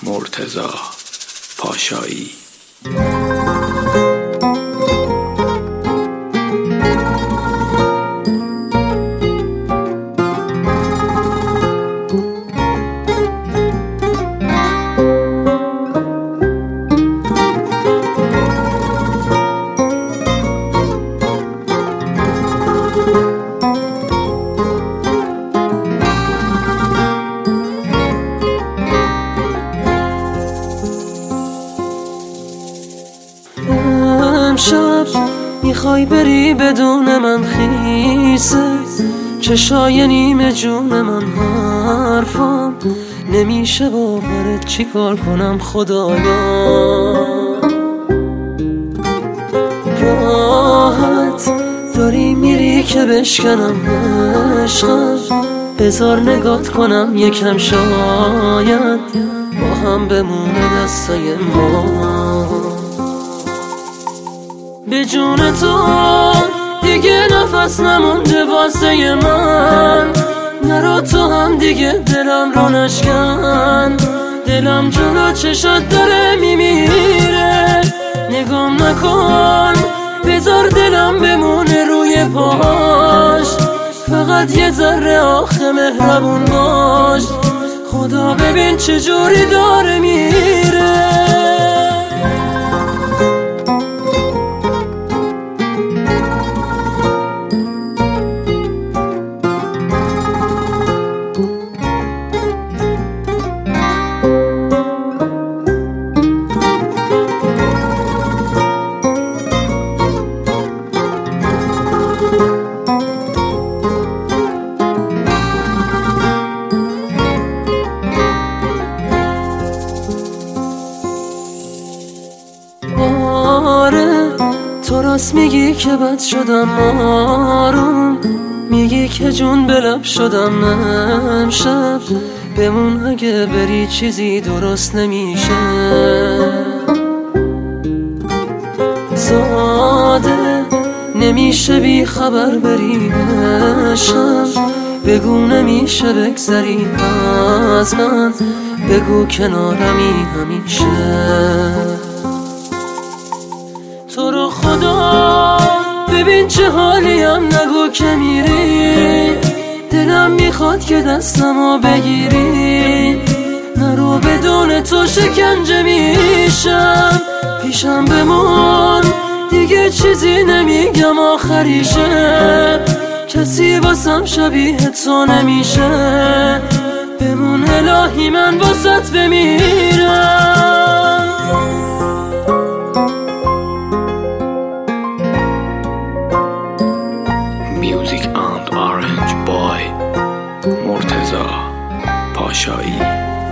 مرتضی پاشایی. امشب میخوای بری بدون من خیسه، چشای نیمه جون من حرفم نمیشه باورت، چی کار کنم خدایا. راحت داری میری که بشکنم عشقم، بذار نگات کنم یکم، شاید با هم بمونه دستای ما. به جون تو دیگه نفس نمونده واسه من، نرو تو هم دیگه دلم رو نشکن. دلم جلو چشات داره میمیره، نگام نکن، بذار دلم بمونه روی پاش. فقط یه ذره آخه مهربون باش، خدا ببین چجوری داره میره. تو راست میگی که بد شدم آروم، میگی که جون به لب شدم امشب. بمون اگه بری چیزی درست نمیشه، ساده نمیشه بی خبر بری عشقم. بگو نمیشه بگذری از من، بگو کنارمی همیشه. تو رو خدا ببین چه حالیم، نگو که میری، دلم میخواد که دستمو بگیری. نرو بدون تو شکنجه میشم، پیشم بمون دیگه چیزی نمیگم آخریشه. کسی واسم شبیه تو نمیشه، بمون الهی من واسط بمیرم. Music and Orange Boy مرتضی پاشایی.